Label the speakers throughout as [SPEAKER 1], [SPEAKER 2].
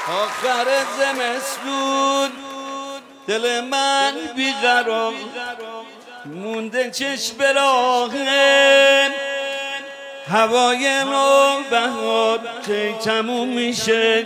[SPEAKER 1] آخر زمستون دل من بیقرار مونده چشم به راهم، هوای نوبهار کی تموم میشه،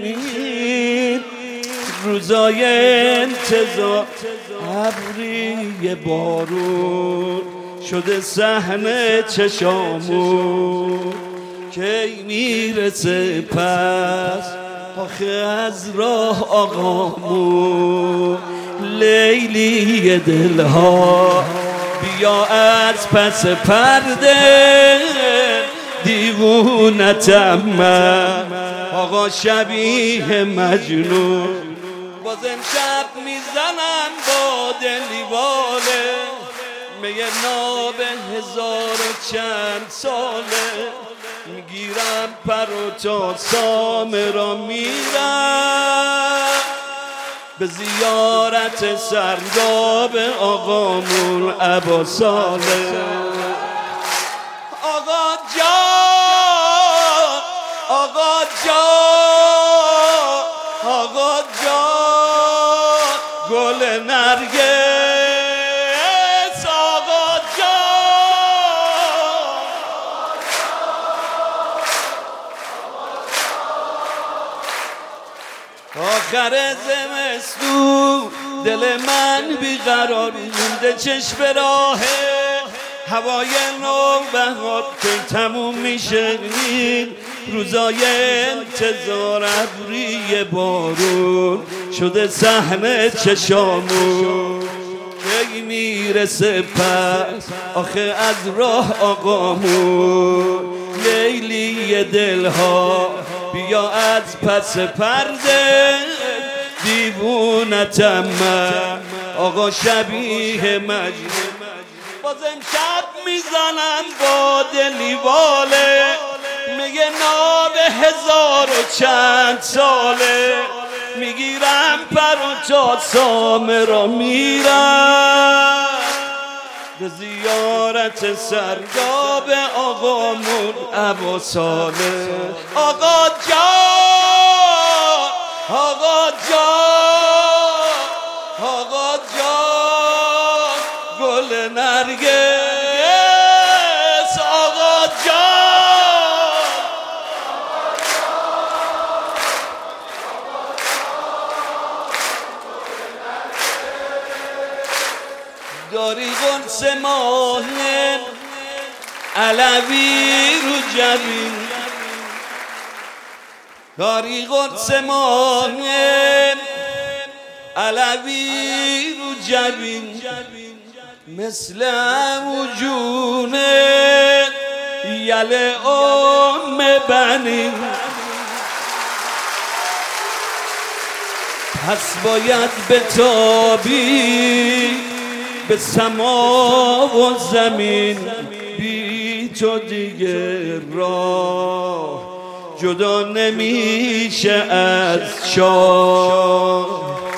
[SPEAKER 1] روزای انتظار ابری بارون شده صحنه چشامون، کی میرسه پس آخه از راه آقامون، لیلی دلها بیا از پس پرده، دیوونتم من آقا شبیه مجنون، باز امشب میزنم با دلیواله، میه ناب 1000 و چند ساله، میگیرم پر و تا سامه را میرم به زیارت سرداب آقامون ابا صالح. آقا جان آقا جان آقا جان گل نرگس، آقا جان آخر زمستون دل من بیقرار مونده چشم به راهه، هوای نوبهار کی تموم میشه، روزای انتظار ابری بارون شده صحنه چشامون، کی میرسه پس آخه از راه آقامون، لیلی دلها بیا از پس پرده، دیوونتم من آقا شبیه مجنون، باز امشب میزنم با دلیواله، میگه ناب 1000 و چند ساله، میگیرم پر و تا سامه را میرم به زیارت سرداب آقامون ابا صالح. آقا جان آقا جان آقا جان گل نرگس، آقا جان داری قرص ماه علوی رو جبین، داری قرص ماه علوی رو جبین، مثل وجون یل ام بنین، پس باید بتابی به سما و زمین، بی تو دیگه راه جدا نمیشه از شاه،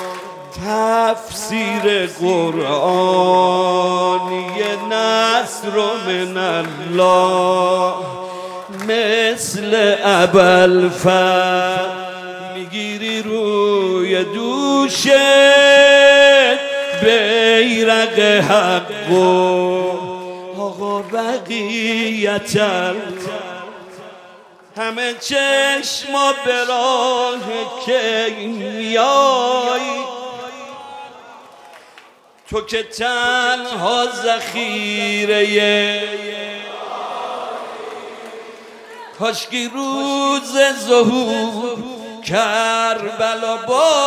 [SPEAKER 1] تفسیر قرآنی نصر من الله، مثل ابوالفضل میگیری روی دوشه بیرق حق و آقا بقیت همه چشما به راه کی میای، تو که تنها ذخیره، کاشکی روز ظهور کربلا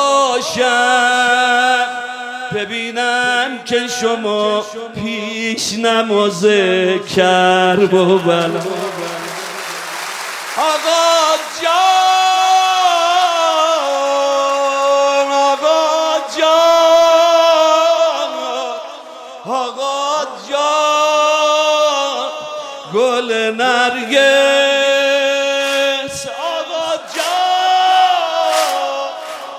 [SPEAKER 1] باشم، ببینم که شما پیش نماز کرب و بلا. آقا جان آقا جان آقا جان گل نرگس، آقا جان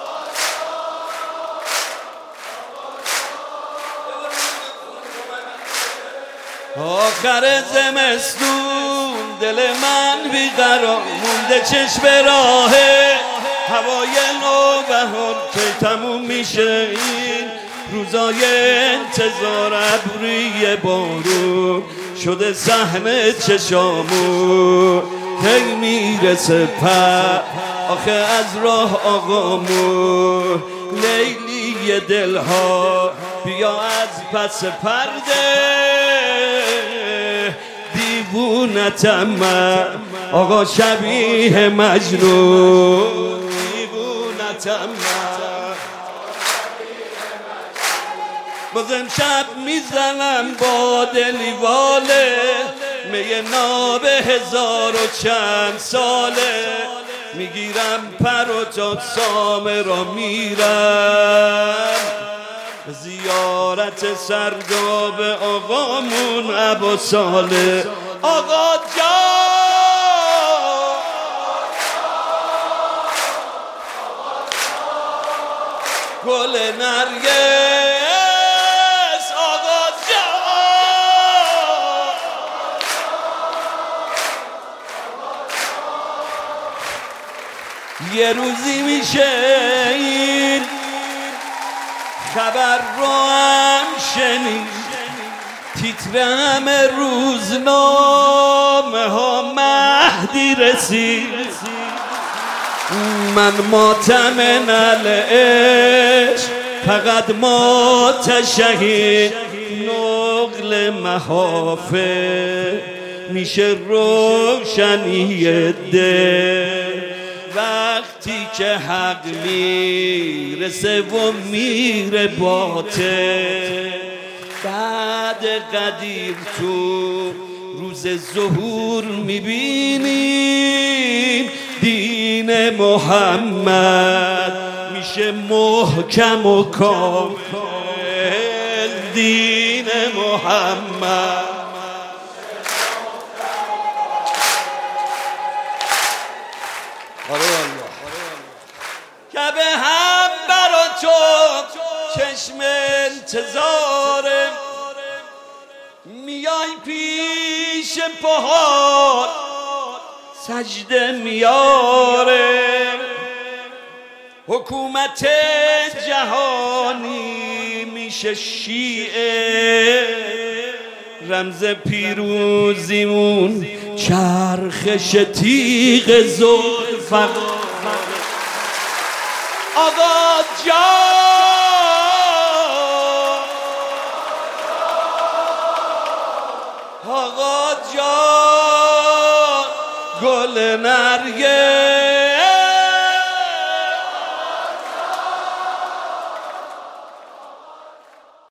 [SPEAKER 1] آخر زمستون دل من بیقرار مونده چشم به راهه، هوای نو تموم میشه این روزای انتظار، ابری بارون شده صحنه چشامون، کی میرسه پر آخه از راه آقامون، لیلی دلها بیا از پس پرده، دیوونتم من آقا شبیه مجنون، دیوونتم من بازم شب میزنم با دلی واله، می ناب 1000 و چند ساله، میگیرم پر و تا سامه را میرم، زیارت سرداب آقامون ابا ساله. آقا جان گل نرگس، آقا جان یه روزی میشه این خبر رو هم شنید، تیتر همه روزنامه ها مهدی رسید، من ماتم نلعش فقط مات شهید، نقل محافه میشه روشنی دل، وقتی که حق میرسه و میره باطل، بعد قدیر تو روز ظهور میبینیم دین محمد میشه محکم و کامل، دین محمد که به هم برا تو چشم انتظاره، میای پیش پاهات سجده میاره، حکومت جهانی میشه شیعه، رمز پیروزیمون چرخش تیغ ذوالفقار. آقا جان آقا جان گل نرگس